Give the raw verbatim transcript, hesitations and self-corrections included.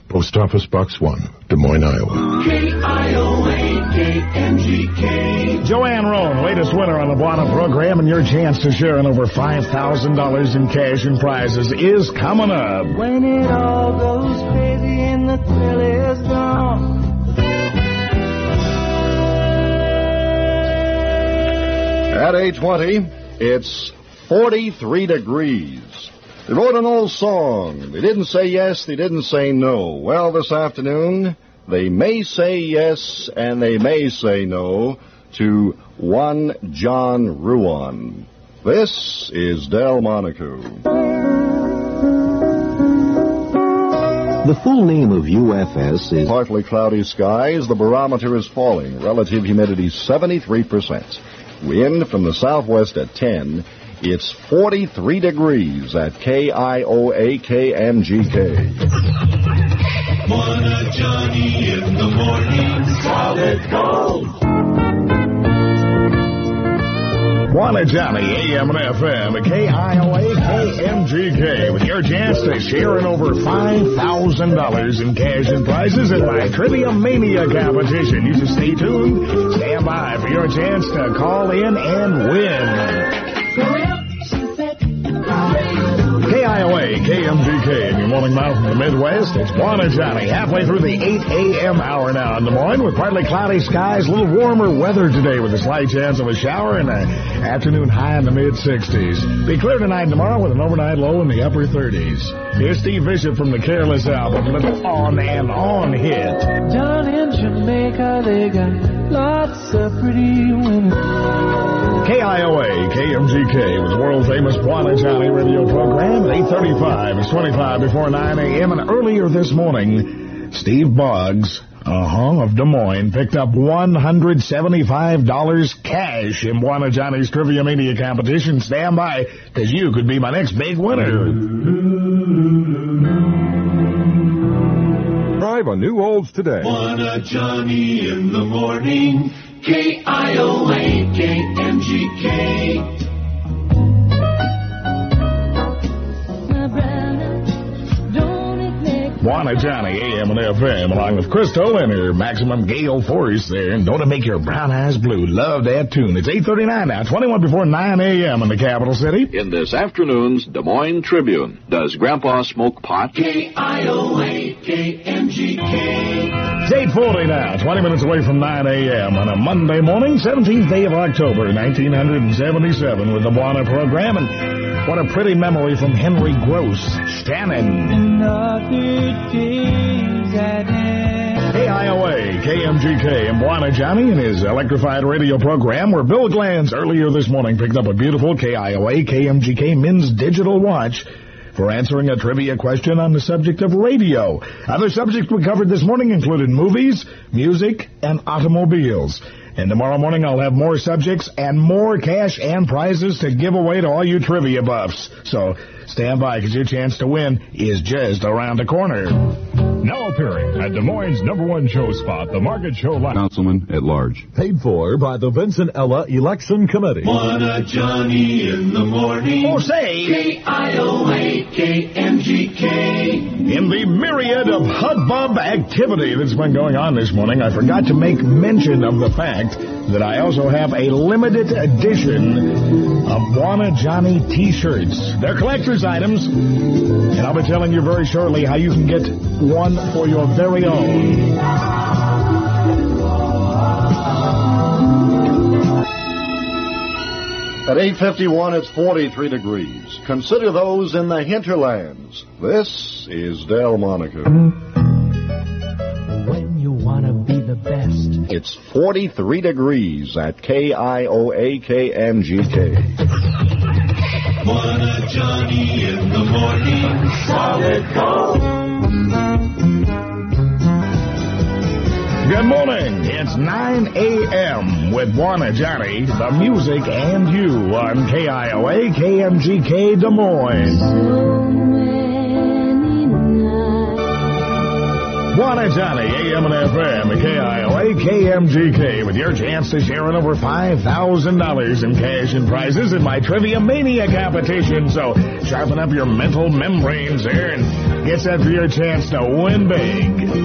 Post Office Box one, Des Moines, Iowa. K I O A K M G K. Joanne Roan, latest winner on the Buana program, and your chance to share in over five thousand dollars in cash and prizes is coming up. When it all goes crazy and the thrill is gone. At eight twenty, it's forty-three degrees. They wrote an old song. They didn't say yes, they didn't say no. Well, this afternoon, they may say yes and they may say no to one John Ruan. This is Delmonico. The full name of U F S is... Partly cloudy skies. The barometer is falling. Relative humidity seventy-three percent. Wind from the southwest at ten. It's forty-three degrees at K I O A K M G K. Buana Johnny in the morning, solid gold. Buana Johnny, A M and F M, K I O A K M G K, with your chance to share in over five thousand dollars in cash and prizes in my Trivia Mania competition. You just stay tuned. Stand by for your chance to call in and win. K I O A K M G K in your morning mouth from the Midwest. It's Buana Johnny, halfway through the eight a.m. hour now in Des Moines with partly cloudy skies, a little warmer weather today with a slight chance of a shower and an afternoon high in the mid-sixties. Be clear tonight and tomorrow with an overnight low in the upper thirties. Here's Steve Bishop from the Careless album, little On and On hit. Down in Jamaica, they got lots of pretty women. K I O A K M G K with the world-famous Buana Johnny radio program at eight thirty-five. It's twenty-five before nine a.m. And earlier this morning, Steve Boggs, uh-huh, of Des Moines, picked up one hundred seventy-five dollars cash in Buana Johnny's Trivia Mania competition. Stand by, because you could be my next big winner. Drive a new Olds today. Buana Johnny in the morning, K I O A K M G K. Buana Johnny, A M and F M, along with Crystal and her maximum gale force there. And don't it make your brown eyes blue? Love that tune. It's eight thirty-nine now, twenty-one before nine a.m. in the capital city. In this afternoon's Des Moines Tribune, does Grandpa smoke pot? K I O A K M G K. It's eight forty now, twenty minutes away from nine a.m. on a Monday morning, seventeenth day of October, nineteen seventy-seven, with the Buana program. And what a pretty memory from Henry Gross. Shannon. K I O A K M G K and Buana Johnny in his electrified radio program, where Bill Glanz earlier this morning picked up a beautiful K I O A K M G K men's digital watch for answering a trivia question on the subject of radio. Other subjects we covered this morning included movies, music, and automobiles. And tomorrow morning I'll have more subjects and more cash and prizes to give away to all you trivia buffs. So stand by, because your chance to win is just around the corner. Now appearing at Des Moines' number one show spot, the Market Show Live. Councilman at large. Paid for by the Vincent Ella Election Committee. Buana Johnny in the morning. Oh, say. K I O A K M G K. In the myriad of hubbub activity that's been going on this morning, I forgot to make mention of the fact that I also have a limited edition of Buana Johnny T-shirts. They're collector's items, and I'll be telling you very shortly how you can get one for your very own. At eight fifty-one, it's forty-three degrees. Consider those in the hinterlands. This is Delmonico. When you want to be the best. It's forty-three degrees at K I O A K M G K. Buana Johnny in the morning, solid gold. Good morning. It's nine a.m. with Buana Johnny, the music, and you on K I O A K M G K Des Moines. Buana Johnny, A M and F M, K I O A K M G K, with your chance to share in over five thousand dollars in cash and prizes in my Trivia Mania competition. So sharpen up your mental membranes there and Get set for your chance to win big.